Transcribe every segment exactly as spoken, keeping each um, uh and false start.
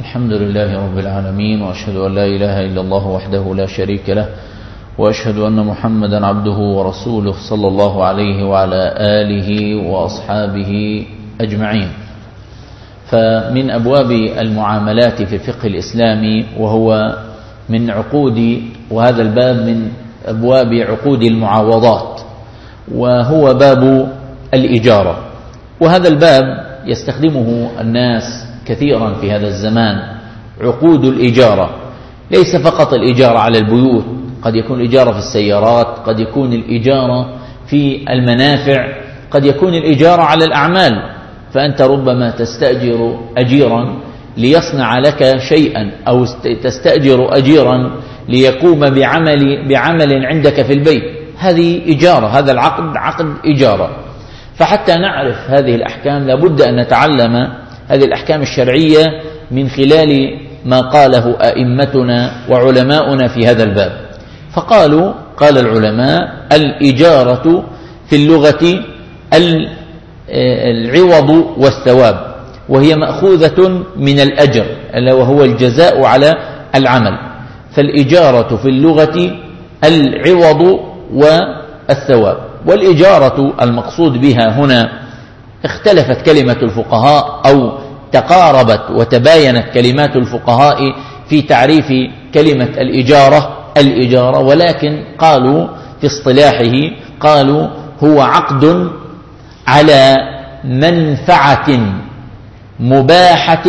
الحمد لله رب العالمين، وأشهد أن لا إله إلا الله وحده لا شريك له، وأشهد أن محمدا عبده ورسوله صلى الله عليه وعلى آله وأصحابه أجمعين. فمن أبواب المعاملات في الفقه الإسلامي، وهو من عقود، وهذا الباب من أبواب عقود المعاوضات، وهو باب الإجارة. وهذا الباب يستخدمه الناس كثيرا في هذا الزمان، عقود الإجارة. ليس فقط الإجارة على البيوت، قد يكون الإجارة في السيارات، قد يكون الإجارة في المنافع، قد يكون الإجارة على الأعمال. فأنت ربما تستأجر أجيرا ليصنع لك شيئا، أو تستأجر أجيرا ليقوم بعمل, بعمل عندك في البيت. هذه إجارة، هذا العقد عقد إجارة. فحتى نعرف هذه الأحكام لابد أن نتعلم هذه الأحكام الشرعية من خلال ما قاله أئمتنا وعلماؤنا في هذا الباب. فقالوا قال العلماء: الإجارة في اللغة العوض والثواب، وهي مأخوذة من الأجر وهو الجزاء على العمل. فالإجارة في اللغة العوض والثواب. والإجارة المقصود بها هنا اختلفت كلمة الفقهاء، أو تقاربت وتباينت كلمات الفقهاء في تعريف كلمة الإجارة الإجارة ولكن قالوا في اصطلاحه، قالوا هو عقد على منفعة مباحة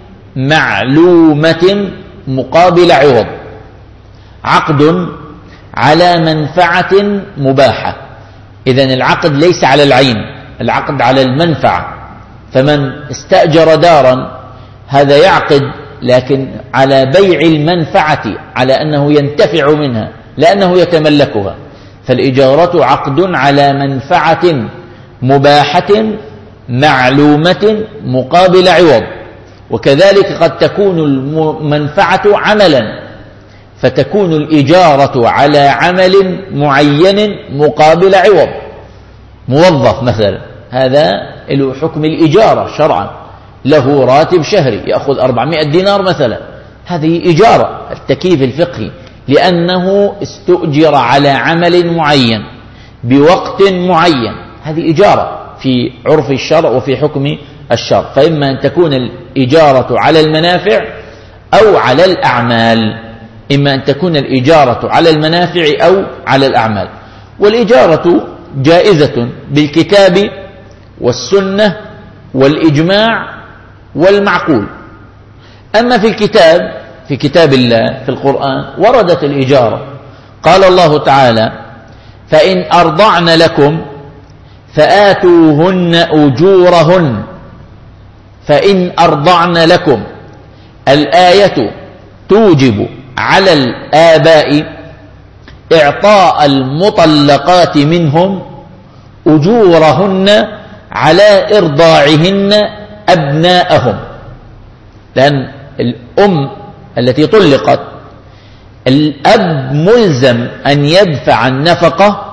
معلومة مقابل عوض. عقد على منفعة مباحة. إذن العقد ليس على العين، العقد على المنفعة. فمن استأجر دارا هذا يعقد لكن على بيع المنفعة، على أنه ينتفع منها لأنه يتملكها. فالإجارة عقد على منفعة مباحة معلومة مقابل عوض. وكذلك قد تكون المنفعة عملا، فتكون الإجارة على عمل معين مقابل عوض. موظف مثلا، هذا له حكم الإجارة شرعا، له راتب شهري يأخذ أربعمائة دينار مثلا، هذه إجارة التكييف الفقهي، لأنه استؤجر على عمل معين بوقت معين. هذه إجارة في عرف الشرع وفي حكم الشرع. فإما أن تكون الإجارة على المنافع أو على الأعمال، إما أن تكون الإجارة على المنافع أو على الأعمال. والإجارة جائزة بالكتاب والسنة والإجماع والمعقول. أما في الكتاب، في كتاب الله في القرآن وردت الإجارة. قال الله تعالى: فإن أرضعن لكم فآتوهن أجورهن. فإن أرضعن لكم، الآية توجب على الآباء إعطاء المطلقات منهم أجورهن على إرضاعهن أبناءهم. لأن الأم التي طلقت، الأب ملزم أن يدفع النفقة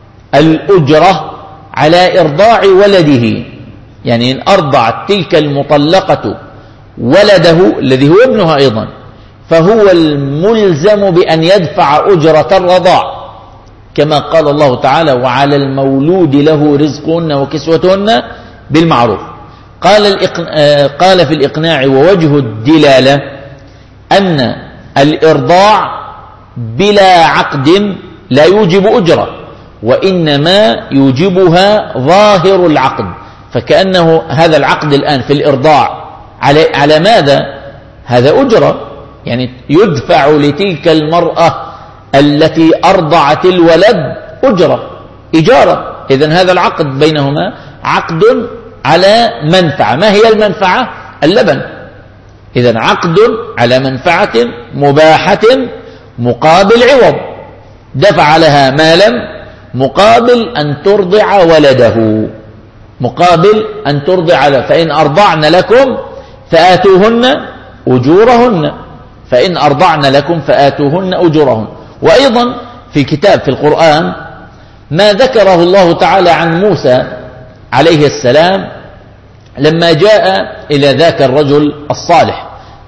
الأجرة على إرضاع ولده. يعني إن أرضعت تلك المطلقة ولده الذي هو ابنها أيضا، فهو الملزم بأن يدفع أجرة الرضاع، كما قال الله تعالى: وعلى المولود له رزقهن وكسوتهن بالمعروف. قال, قال في الإقناع: ووجه الدلالة أن الإرضاع بلا عقد لا يوجب أجرة، وإنما يوجبها ظاهر العقد. فكأنه هذا العقد الآن في الإرضاع على, على ماذا؟ هذا أجرة، يعني يدفع لتلك المرأة التي أرضعت الولد أجرة، إجارة. إذن هذا العقد بينهما عقد على منفعة. ما هي المنفعة؟ اللبن. إذن عقد على منفعة مباحة مقابل عوض، دفع لها مالا مقابل أن ترضع ولده، مقابل أن ترضع له. فإن أرضعن لكم فآتوهن أجورهن. فإن أرضعن لكم فآتوهن أجورهن. وأيضا في كتاب في القرآن ما ذكره الله تعالى عن موسى عليه السلام لما جاء إلى ذاك الرجل الصالح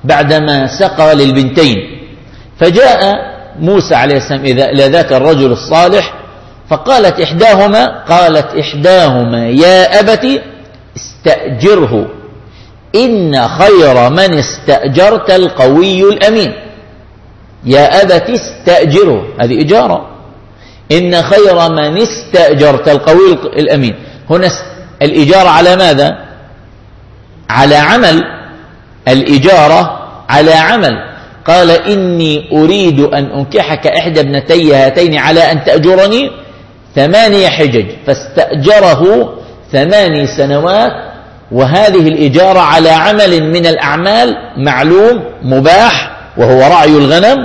بعدما سقى للبنتين. فجاء موسى عليه السلام إلى ذاك الرجل الصالح فقالت إحداهما قالت إحداهما يا أبت استأجره إن خير من استأجرت القوي الأمين. يا أبت استأجره، هذه إجارة. إن خير من استأجرت القوي الأمين. هنا الإجارة على ماذا؟ على عمل. الإجارة على عمل. قال إني أريد أن أنكحك إحدى ابنتي هاتين على أن تأجرني ثمانية حجج. فاستأجره ثماني سنوات. وهذه الإجارة على عمل من الأعمال معلوم مباح وهو رعي الغنم،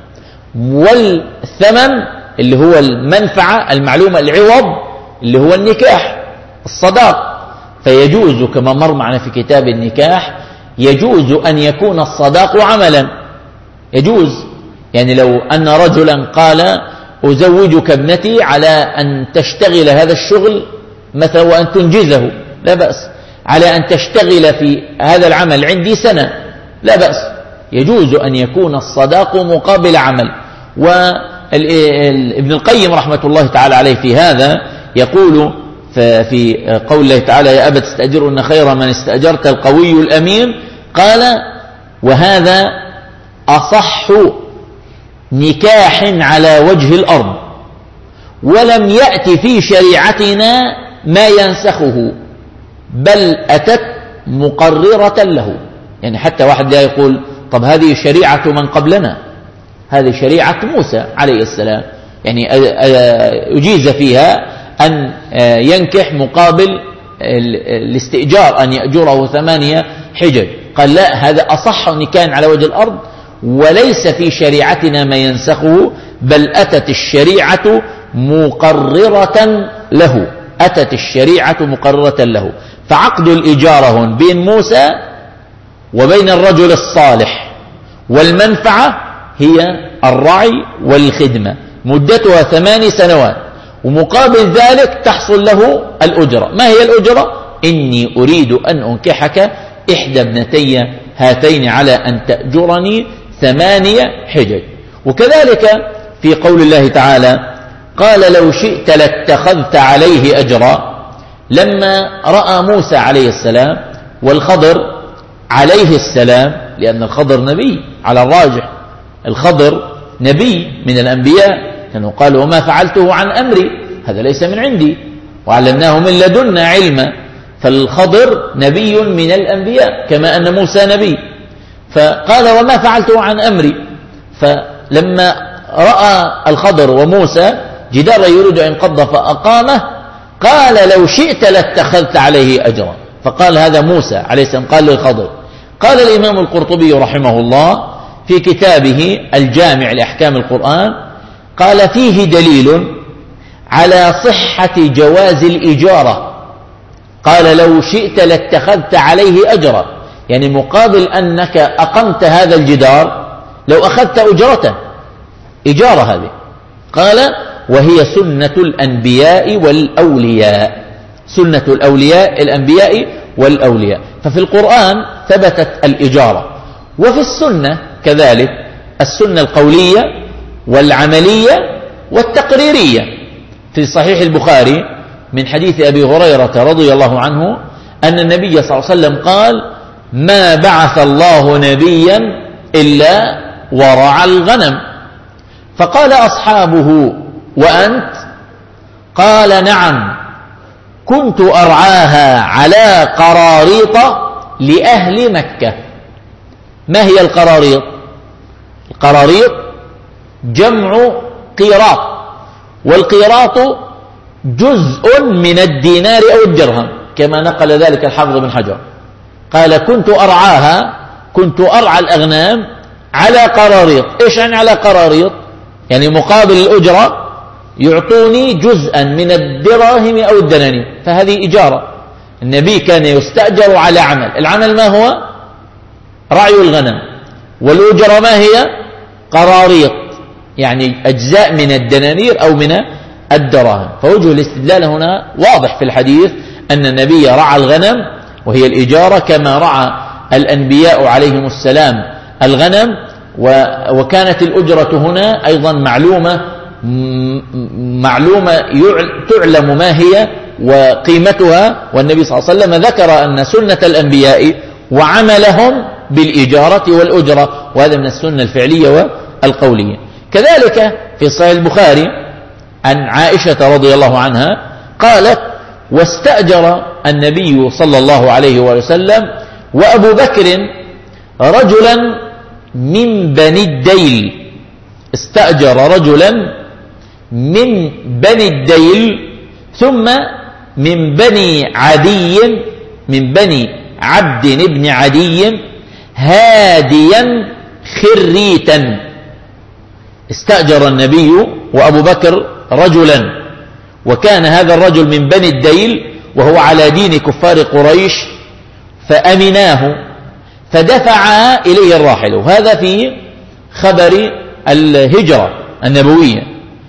والثمن اللي هو المنفعة المعلومة، العوض اللي هو النكاح الصداق. فيجوز كما مر معنا في كتاب النكاح يجوز أن يكون الصداق عملا. يجوز يعني لو أن رجلا قال أزوجك ابنتي على أن تشتغل هذا الشغل مثلا وأن تنجزه لا بأس، على أن تشتغل في هذا العمل عندي سنة لا بأس. يجوز أن يكون الصداق مقابل عمل. وابن القيم رحمة الله تعالى عليه في هذا يقول في قول الله تعالى يا أبت استأجره إن خير من استأجرت القوي الأمين. قال وهذا أصح نكاح على وجه الأرض، ولم يأتي في شريعتنا ما ينسخه بل أتت مقررة له. يعني حتى واحد لا يقول طب هذه شريعة من قبلنا، هذه شريعة موسى عليه السلام، يعني أجيز فيها أن ينكح مقابل الاستئجار أن يأجره ثمانية حجج. قال لا، هذا أصح نكاح على وجه الأرض وليس في شريعتنا ما ينسخه بل أتت الشريعة مقررة له. أتت الشريعة مقررة له. فعقد الإجارة بين موسى وبين الرجل الصالح، والمنفعة هي الرعي والخدمة، مدتها ثماني سنوات، ومقابل ذلك تحصل له الأجرة. ما هي الأجرة؟ إني أريد أن أنكحك إحدى ابنتي هاتين على أن تأجرني ثمانية حجج. وكذلك في قول الله تعالى قال لو شئت لاتخذت عليه أجرا. لما رأى موسى عليه السلام والخضر عليه السلام، لأن الخضر نبي على الراجح، الخضر نبي من الأنبياء، كانوا قالوا وما فعلته عن أمري، هذا ليس من عندي وعلمناه من لدنا علما. فالخضر نبي من الأنبياء كما أن موسى نبي. فقال وما فعلته عن أمري. فلما رأى الخضر وموسى جدار يريد أن ينقض فأقامه قال لو شئت لاتخذت عليه أجرا. فقال هذا موسى عليه السلام قال للخضر. قال الإمام القرطبي رحمه الله في كتابه الجامع لأحكام القرآن قال فيه دليل على صحة جواز الإجارة. قال لو شئت لاتخذت عليه أجرا، يعني مقابل أنك أقمت هذا الجدار لو أخذت أجرة إجارة هذه. قال وهي سنة الأنبياء والأولياء، سنة الأولياء الأنبياء والأولياء. ففي القرآن ثبتت الإجارة، وفي السنة كذلك السنة القولية والعملية والتقريرية. في صحيح البخاري من حديث أبي هريرة رضي الله عنه أن النبي صلى الله عليه وسلم قال ما بعث الله نبيا إلا ورعى الغنم. فقال أصحابه وأنت؟ قال نعم كنت أرعاها على قراريط لأهل مكة. ما هي القراريط؟ القراريط جمع قيراط، والقيراط جزء من الدينار أو الدرهم كما نقل ذلك الحافظ بن حجر. قال كنت أرعاها، كنت أرعى الأغنام على قراريط. إيش يعني على قراريط؟ يعني مقابل الأجرة يعطوني جزءا من الدراهم أو الدنانير، فهذه إجارة. النبي كان يستأجر على عمل، العمل ما هو؟ رعي الغنم، والأجرة ما هي؟ قراريط، يعني أجزاء من الدنانير أو من الدراهم. فوجه الاستدلال هنا واضح في الحديث أن النبي رعى الغنم وهي الإجارة كما رعى الأنبياء عليهم السلام الغنم، وكانت الأجرة هنا أيضا معلومة معلومة تعلم ما هي وقيمتها، والنبي صلى الله عليه وسلم ذكر أن سنة الأنبياء وعملهم بالإجارة والأجرة، وهذا من السنة الفعلية والقولية. كذلك في صحيح البخاري عن عائشة رضي الله عنها قالت: واستأجر النبي صلى الله عليه وسلم وأبو بكر رجلا من بني الديل. استأجر رجلا من بني الديل ثم من بني عدي من بني عبد بن عدي هاديا خريتا. استأجر النبي وأبو بكر رجلا، وكان هذا الرجل من بني الديل وهو على دين كفار قريش، فأمناه فدفع إليه الراحل. وهذا في خبر الهجرة النبوية.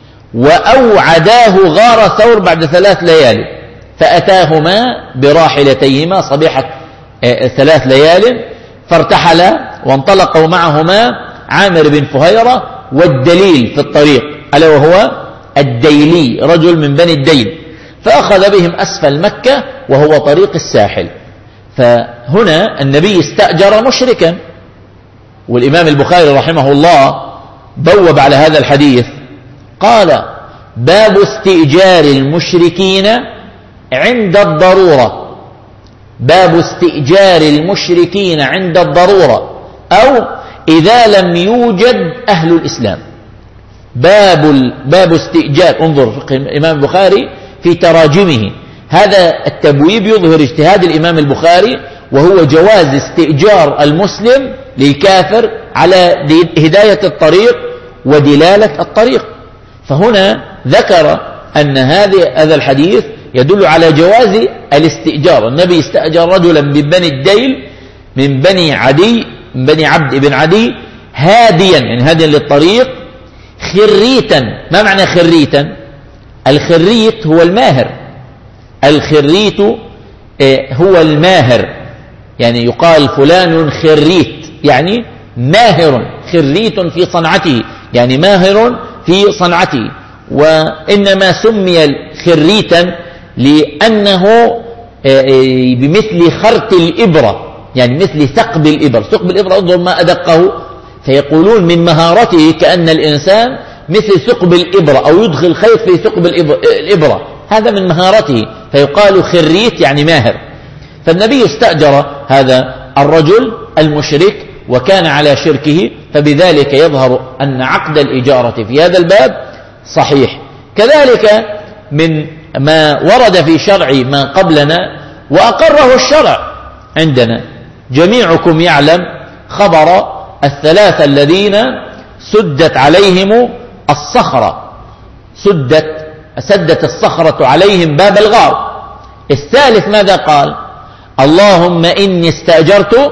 وأوعداه غار ثور بعد ثلاث ليال، فأتاهما براحلتيهما صبيحة ثلاث ليال، فارتحلا وانطلقوا معهما عامر بن فهيرة والدليل في الطريق، ألا وهو الديلي رجل من بني الديل، فأخذ بهم أسفل مكة وهو طريق الساحل. فهنا النبي استأجر مشركا، والإمام البخاري رحمه الله بوب على هذا الحديث قال: باب استئجار المشركين عند الضرورة. باب استئجار المشركين عند الضرورة، أو إذا لم يوجد أهل الإسلام. باب باب استئجار. انظر فقه الإمام البخاري في تراجمه، هذا التبويب يظهر اجتهاد الإمام البخاري، وهو جواز استئجار المسلم للكافر على هداية الطريق ودلالة الطريق. فهنا ذكر أن هذا الحديث يدل على جواز الاستئجار. النبي استأجر رجلا من بني الديل من بني عدي من بني عبد بن عدي هاديا، يعني هاديا للطريق، خريتا. ما معنى خريتا؟ الخريت هو الماهر. الخريت هو الماهر، يعني يقال فلان خريت يعني ماهر، خريت في صنعته يعني ماهر في صنعته. وإنما سمي خريتا لأنه بمثل خرط الإبرة، يعني مثل ثقب الإبرة. ثقب الإبرة انظر ما أدقه، فيقولون من مهارته كأن الإنسان مثل ثقب الإبرة، أو يدخل الخيط في ثقب الإبرة، هذا من مهارته، فيقال خريت يعني ماهر. فالنبي استأجر هذا الرجل المشرك وكان على شركه، فبذلك يظهر أن عقد الإجارة في هذا الباب صحيح. كذلك من ما ورد في شرع ما قبلنا وأقره الشرع عندنا، جميعكم يعلم خبر الثلاثة الذين سدت عليهم الصخرة، سدت سدت الصخرة عليهم باب الغار. الثالث ماذا قال؟ اللهم إني استأجرت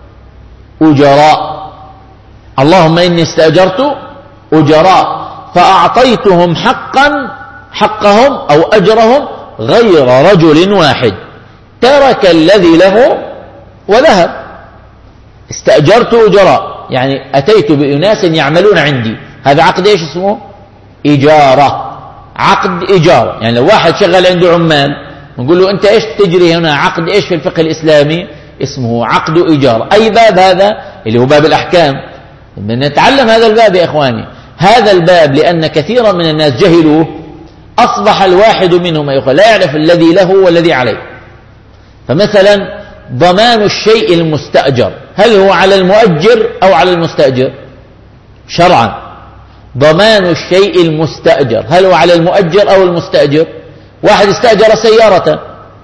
أجراء، اللهم إني استأجرت أجراء فأعطيتهم حقا حقهم أو أجرهم غير رجل واحد ترك الذي له وذهب. استأجرت أجراء يعني أتيت بأناس يعملون عندي، هذا عقد إيش اسمه؟ إجارة، عقد إجارة. يعني لو واحد شغل عنده عمال نقول له أنت إيش تجري هنا؟ عقد إيش في الفقه الإسلامي؟ اسمه عقد إجارة. أي باب هذا؟ اللي هو باب الأحكام. نتعلم هذا الباب يا إخواني، هذا الباب لأن كثيرا من الناس جهلوه، أصبح الواحد منهم يقول لا يعرف الذي له والذي عليه. فمثلا ضمان الشيء المستأجر هل هو على المؤجر أو على المستأجر؟ شرعا ضمان الشيء المستأجر هل هو على المؤجر أو المستأجر؟ واحد استأجر سيارة،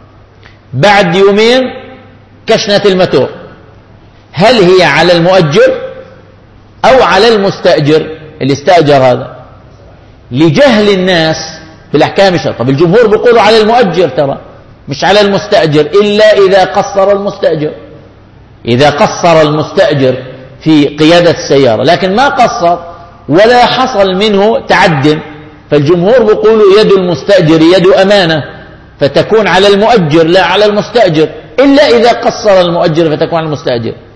بعد يومين كشنت الماتور، هل هي على المؤجر أو على المستأجر اللي استأجر هذا؟ لجهل الناس بالأحكام الشرعية. طب الجمهور بيقولوا على المؤجر ترى، مش على المستأجر، إلا إذا قصر المستأجر، إذا قصر المستأجر في قيادة السيارة، لكن ما قصر ولا حصل منه تعد، فالجمهور بيقولوا يد المستأجر يد أمانة، فتكون على المؤجر لا على المستأجر، إلا إذا قصر المؤجر فتكون على المستأجر.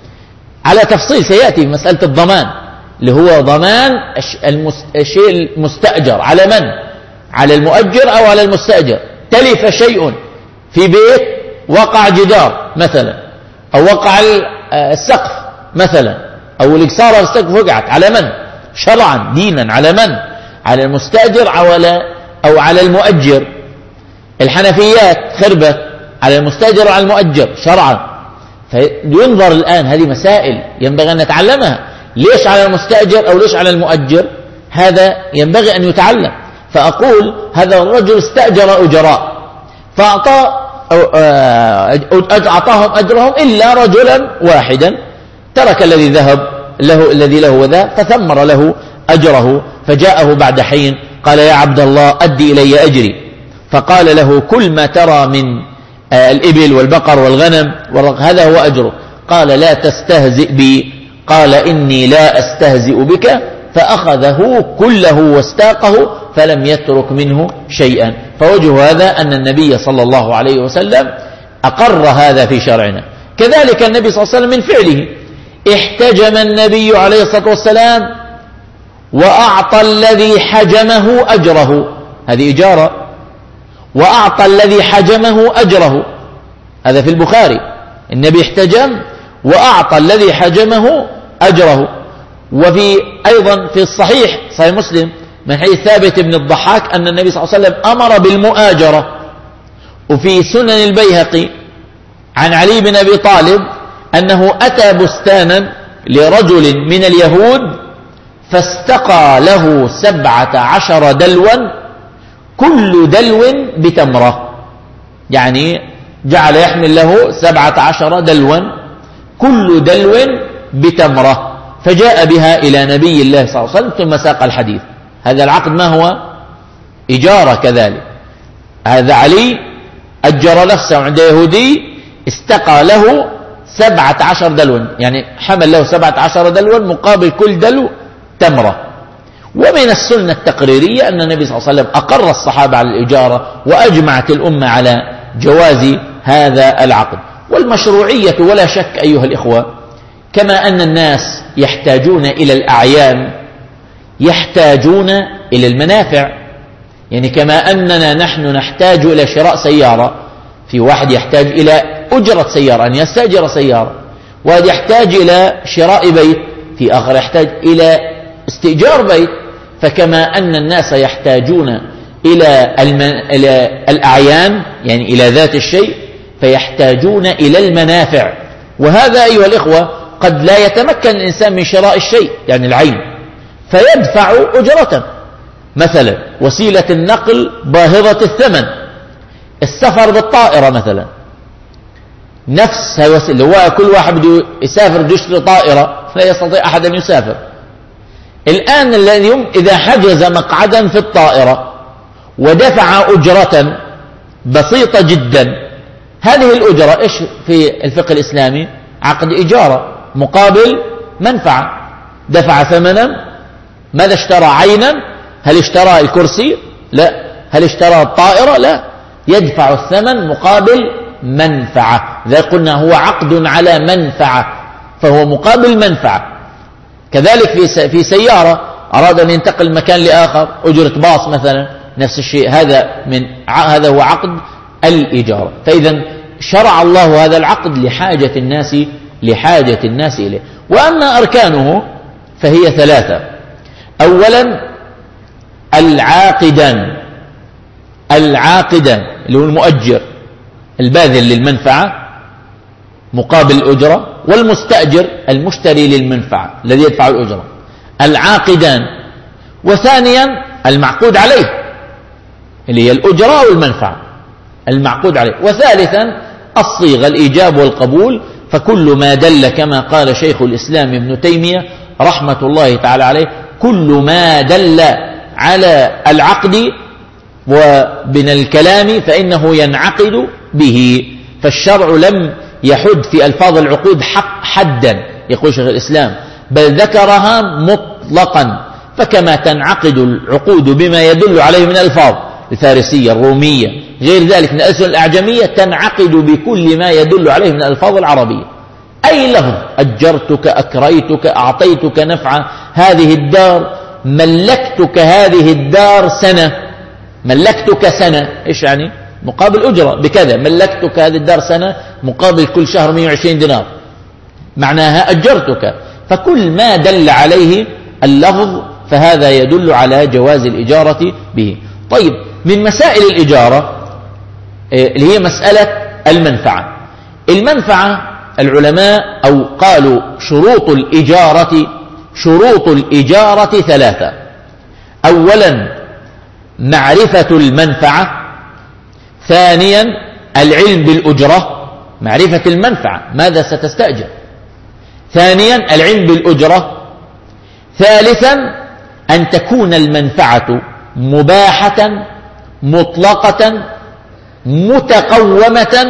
على تفصيل سيأتي في مسألة الضمان، اللي هو ضمان الشيء المستأجر على من؟ على المؤجر أو على المستأجر. تلف شيء في بيت، وقع جدار مثلا، أو وقع السقف مثلا، أو الإكسارة السقف وقعت، على من؟ شرعا دينا على من؟ على المستأجر أو على المؤجر. الحنفيات خربت، على المستأجر وعلى المؤجر شرعا. فينظر الآن، هذه مسائل ينبغي أن نتعلمها، ليش على المستأجر أو ليش على المؤجر؟ هذا ينبغي أن يتعلم. فأقول هذا الرجل استأجر أجراء فأعطى أعطاهم أجرهم إلا رجلا واحدا ترك الذي ذهب له الذي له وذا، فثمر له أجره. فجاءه بعد حين قال: يا عبد الله أدي إلي أجري. فقال له: كل ما ترى من الإبل والبقر والغنم، هذا هو أجره. قال: لا تستهزئ بي. قال: إني لا أستهزئ بك. فأخذه كله واستاقه فلم يترك منه شيئا. فوجه هذا أن النبي صلى الله عليه وسلم أقر هذا في شرعنا. كذلك النبي صلى الله عليه وسلم من فعله، احتجم النبي عليه الصلاة والسلام وأعطى الذي حجمه أجره، هذه إجارة، وأعطى الذي حجمه أجره، هذا في البخاري. النبي احتجم وأعطى الذي حجمه أجره. وفي أيضا في الصحيح صحيح مسلم من حديث ثابت بن الضحاك أن النبي صلى الله عليه وسلم أمر بالمؤاجرة. وفي سنن البيهقي عن علي بن أبي طالب أنه أتى بستانا لرجل من اليهود فاستقى له سبعة عشر دلوا كل دلو بتمرة، يعني جعل يحمل له سبعة عشر دلوا كل دلو بتمرة، فجاء بها إلى نبي الله صلى الله عليه وسلم ثم ساق الحديث. هذا العقد ما هو؟ إجارة. كذلك هذا علي أجر نفسه عند يهودي استقى له سبعة عشر دلوا، يعني حمل له سبعة عشر دلوا مقابل كل دلو تمرة. ومن السنة التقريرية أن النبي صلى الله عليه وسلم أقر الصحابة على الإجارة، وأجمعت الأمة على جواز هذا العقد. والمشروعية ولا شك أيها الإخوة، كما أن الناس يحتاجون إلى الأعيان يحتاجون إلى المنافع. يعني كما أننا نحن نحتاج إلى شراء سيارة، في واحد يحتاج إلى أجرة سيارة أن يستأجر سيارة، واحد يحتاج إلى شراء بيت، في آخر يحتاج إلى استئجار بيت. فكما أن الناس يحتاجون إلى, إلى الأعيان يعني إلى ذات الشيء، فيحتاجون إلى المنافع. وهذا أيها الإخوة قد لا يتمكن الإنسان من شراء الشيء يعني العين، فيدفع أجرة. مثلا وسيلة النقل باهظة الثمن، السفر بالطائرة مثلا، نفس الوسيلة. هو كل واحد بده يسافر بده يشتري طائرة، لا يستطيع أحد أن يسافر. الآن اليوم إذا حجز مقعدا في الطائرة ودفع أجرة بسيطة جدا، هذه الأجرة إيش في الفقه الإسلامي؟ عقد إجارة مقابل منفعة. دفع ثمنا، ماذا اشترى؟ عينا. هل اشترى الكرسي؟ لا. هل اشترى الطائرة؟ لا. يدفع الثمن مقابل منفعة. إذا قلنا هو عقد على منفعة فهو مقابل منفعة. كذلك في في سيارة أراد أن ينتقل مكان لآخر، أجرة باص مثلا، نفس الشيء. هذا من هذا هو عقد الإجارة. فإذا شرع الله هذا العقد لحاجة الناس لحاجة الناس إليه. وأما أركانه فهي ثلاثة. أولا العاقدان، العاقدان اللي هو المؤجر الباذل للمنفعة مقابل الأجرة، والمستأجر المشتري للمنفعة الذي يدفع الأجرة، العاقدان. وثانيا المعقود عليه اللي هي الأجرة والمنفعة المعقود عليه. وثالثا الصيغة الإيجاب والقبول. فكل ما دل كما قال شيخ الإسلام ابن تيمية رحمة الله تعالى عليه، كل ما دل على العقد ومن الكلام فإنه ينعقد به. فالشرع لم يحد في ألفاظ العقود حق حدا يقول شيخ الإسلام، بل ذكرها مطلقا. فكما تنعقد العقود بما يدل عليه من ألفاظ الفارسية الرومية غير ذلك من الألسنة الأعجمية، تنعقد بكل ما يدل عليه من الألفاظ العربية. أي لفظ، أجرتك، أكريتك، أعطيتك نفعا، هذه الدار، ملكتك هذه الدار سنة، ملكتك سنة، إيش يعني؟ مقابل أجرة بكذا، ملكتك هذه الدار سنة مقابل كل شهر مئة وعشرين دينار، معناها أجرتك. فكل ما دل عليه اللفظ فهذا يدل على جواز الإجارة به. طيب، من مسائل الإجارة اللي هي مسألة المنفعة. المنفعة العلماء أو قالوا شروط الإجارة شروط الإجارة ثلاثة. أولا معرفة المنفعة، ثانيا العلم بالأجرة، معرفة المنفعة ماذا ستستأجر، ثانيا العلم بالأجرة، ثالثا أن تكون المنفعة مباحة مطلقة متقومة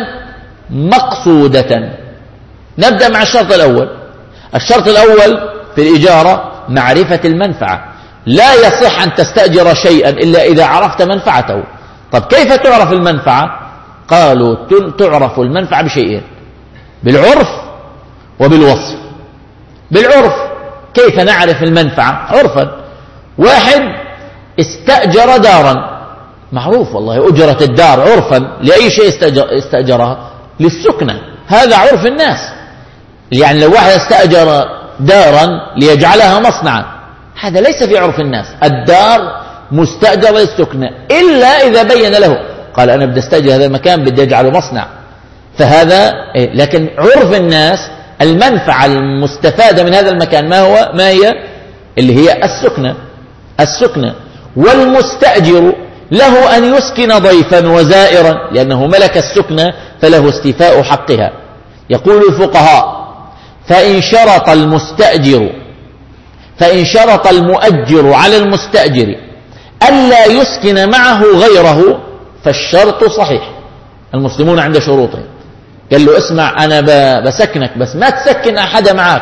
مقصودة. نبدأ مع الشرط الأول. الشرط الأول في الإجارة معرفة المنفعة. لا يصح أن تستأجر شيئا إلا إذا عرفت منفعته. طب كيف تعرف المنفعة؟ قالوا تعرف المنفعة بشيئين، بالعرف وبالوصف. بالعرف كيف نعرف المنفعة؟ عرفا، واحد استأجر دارا، معروف والله أجرة الدار عرفا لأي شيء استأجرها، للسكنة، هذا عرف الناس. يعني لو واحد استأجر دارا ليجعلها مصنعا، هذا ليس في عرف الناس، الدار مستأجر للسكنة، إلا إذا بين له قال أنا بدي استأجر هذا المكان بدي أجعله مصنع، فهذا إيه؟ لكن عرف الناس المنفعة المستفادة من هذا المكان ما هو؟ ما هي؟ اللي هي السكنة. السكنة. والمستأجر له أن يسكن ضيفا وزائرا، لأنه ملك السكنة فله استيفاء حقها. يقول الفقهاء فإن شرط المستأجر فإن شرط المؤجر على المستأجر ألا يسكن معه غيره فالشرط صحيح. المسلمون عند شروطهم، قال له اسمع أنا بسكنك بس ما تسكن أحد معك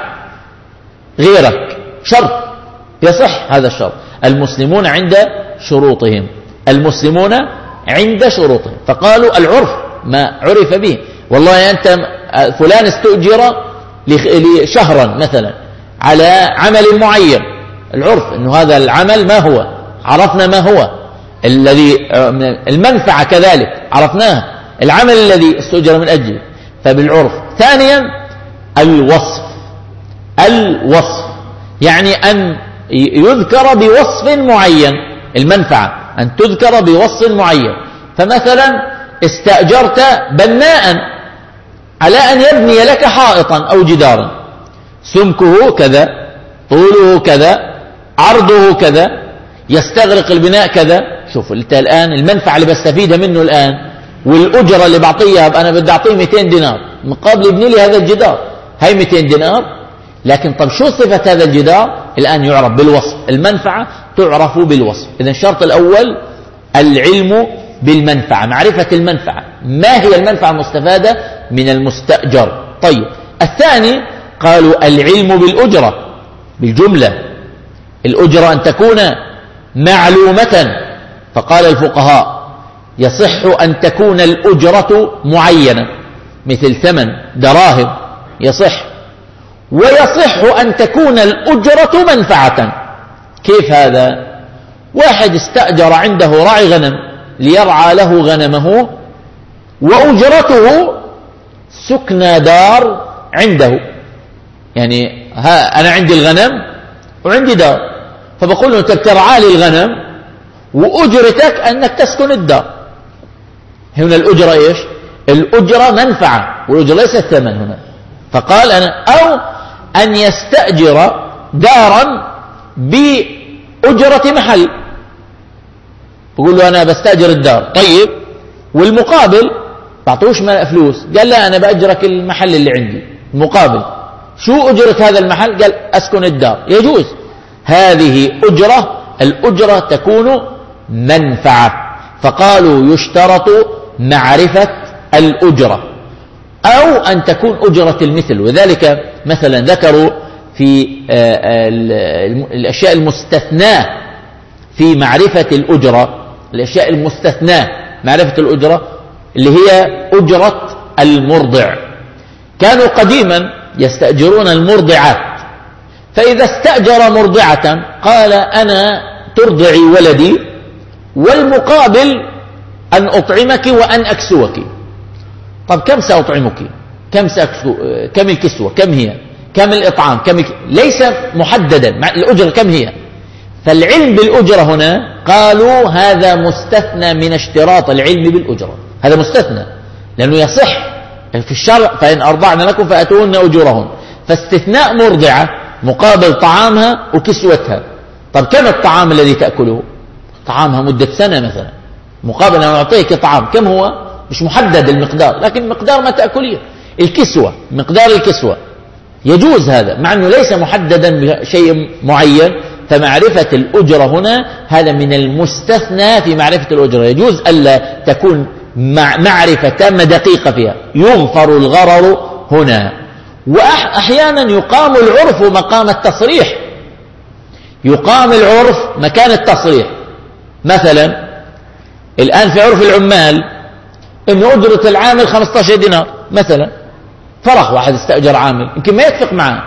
غيرك، شرط يصح هذا الشرط. المسلمون عند شروطهم المسلمون عند شروطهم فقالوا العرف ما عرف به. والله أنت فلان استؤجر لشهرا مثلا على عمل معين، العرف أنه هذا العمل ما هو، عرفنا ما هو الذي المنفعة كذلك عرفناها، العمل الذي استؤجر من أجله، فبالعرف. ثانيا الوصف. الوصف يعني أن يذكر بوصف معين، المنفعة أن تذكر بوصف معين. فمثلا استأجرت بناء على أن يبني لك حائطا أو جدارا، سمكه كذا، طوله كذا، عرضه كذا، يستغرق البناء كذا. شوف انت الآن المنفعة اللي بستفيدها منه الآن والأجرة اللي بعطيها، أنا بدي أعطيه مئتين دينار مقابل يبني لي هذا الجدار، هاي مئتين دينار. لكن طب شو صفة هذا الجدار؟ الآن يعرف بالوصف، المنفعة تعرف بالوصف. إذن الشرط الأول العلم بالمنفعة، معرفة المنفعة، ما هي المنفعة المستفادة من المستأجر. طيب الثاني قالوا العلم بالأجرة، بالجملة الأجرة أن تكون معلومة. فقال الفقهاء يصح أن تكون الأجرة معينة مثل ثمن دراهم يصح، ويصح أن تكون الأجرة منفعة. كيف هذا؟ واحد استأجر عنده راعي غنم ليرعى له غنمه، وأجرته سكن دار عنده، يعني ها أنا عندي الغنم وعندي دار، فبقول له أنت بترعى لي الغنم وأجرتك أنك تسكن الدار. هنا الأجرة إيش؟ الأجرة منفعة، والأجرة ليست ثمن هنا. فقال أنا أو أن يستأجر دارا بأجرة محل، بقول له أنا بستأجر الدار، طيب والمقابل بعطوش ما فلوس، قال لا أنا بأجرك المحل اللي عندي، مقابل شو أجرة هذا المحل؟ قال أسكن الدار، يجوز. هذه أجرة، الأجرة تكون منفعة. فقالوا يشترط معرفة الأجرة أو أن تكون أجرة المثل. وذلك مثلا ذكروا في الأشياء المستثناة في معرفة الأجرة، الأشياء المستثناة معرفة الأجرة اللي هي أجرة المرضع. كانوا قديما يستأجرون المرضعات، فإذا استأجر مرضعة قال أنا ترضعي ولدي والمقابل أن أطعمك وأن أكسوك. طب كم سأطعمك؟ كم سأكسو؟ كم الكسوة؟ كم هي؟ كم الإطعام؟ كم الك... ليس محددا الأجرة كم هي. فالعلم بالأجرة هنا قالوا هذا مستثنى من اشتراط العلم بالأجرة، هذا مستثنى لأنه يصح في الشرع فإن أرضعن لكم فأتوهن أجورهن، فاستثناء مرضعة مقابل طعامها وكسوتها. طب كم الطعام الذي تأكله؟ طعامها مدة سنة مثلا، مقابل أن أعطيك طعام كم هو؟ مش محدد المقدار، لكن مقدار ما تأكليه. الكسوة مقدار الكسوة يجوز هذا مع أنه ليس محددا بشيء معين، فمعرفة الأجرة هنا هذا من المستثنى في معرفة الأجرة، يجوز ألا تكون معرفة تامة دقيقة فيها، يغفر الغرر هنا. وأحيانا يقام العرف مقام التصريح، يقام العرف مكان التصريح. مثلا الآن في عرف العمال إن أجرة العامل خمسة عشر دينار مثلا، فرح واحد استأجر عامل يمكن ما يتفق معه،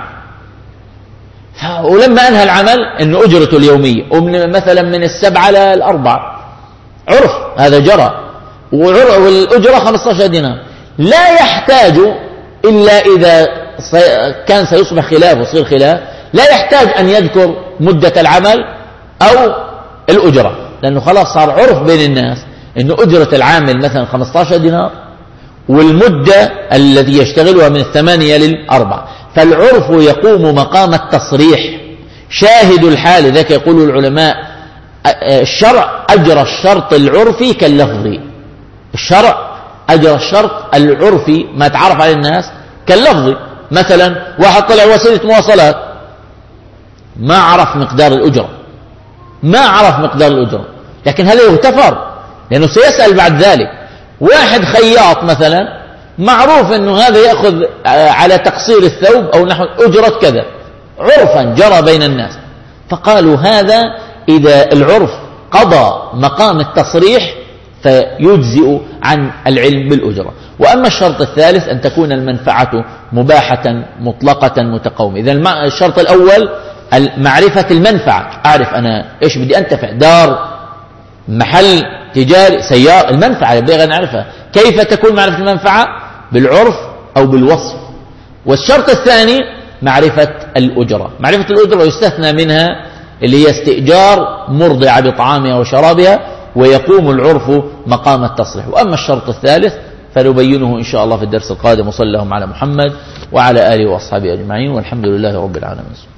ولما أنهى العمل إن أجرته اليومية ومن مثلا من السبعة للأربعة، عرف هذا جرى، والأجرة خمسة عشر دينار. لا يحتاج إلا إذا كان سيصبح خلاف وصير خلاف، لا يحتاج أن يذكر مدة العمل أو الأجرة، لأنه خلاص صار عرف بين الناس إن أجرة العامل مثلا خمسة عشر دينار والمدة التي يشتغلها من الثمانية للأربعة، فالعرف يقوم مقام التصريح. شاهد الحال ذاك يقول العلماء الشرع أجرى الشرط العرفي كاللفظ، الشرع أجرى الشرط العرفي ما تعرف على الناس كاللفظ. مثلا واحد طلع وسيلة مواصلات ما عرف مقدار الأجرة، ما عرف مقدار الأجرة، لكن هذا يغتفر لأنه سيسأل بعد ذلك. واحد خياط مثلا معروف أنه هذا يأخذ على تقصير الثوب أو نحو أجرة كذا، عرفا جرى بين الناس، فقالوا هذا إذا العرف قضى مقام التصريح فيجزئ عن العلم بالأجرة. وأما الشرط الثالث أن تكون المنفعة مباحة مطلقة متقومة. إذا الشرط الأول معرفة المنفعة، أعرف أنا إيش بدي أنتفع، دار، محل تجاري، سيارة، المنفعة يبغى نعرفها. كيف تكون معرفة المنفعة؟ بالعرف أو بالوصف. والشرط الثاني معرفة الأجرة. معرفة الأجرة يستثنى منها اللي هي استئجار مرضعة بطعامها وشرابها، ويقوم العرف مقام التصريح. وأما الشرط الثالث فنبينه إن شاء الله في الدرس القادم. وصلى اللهم على محمد وعلى آله وأصحابه أجمعين، والحمد لله رب العالمين.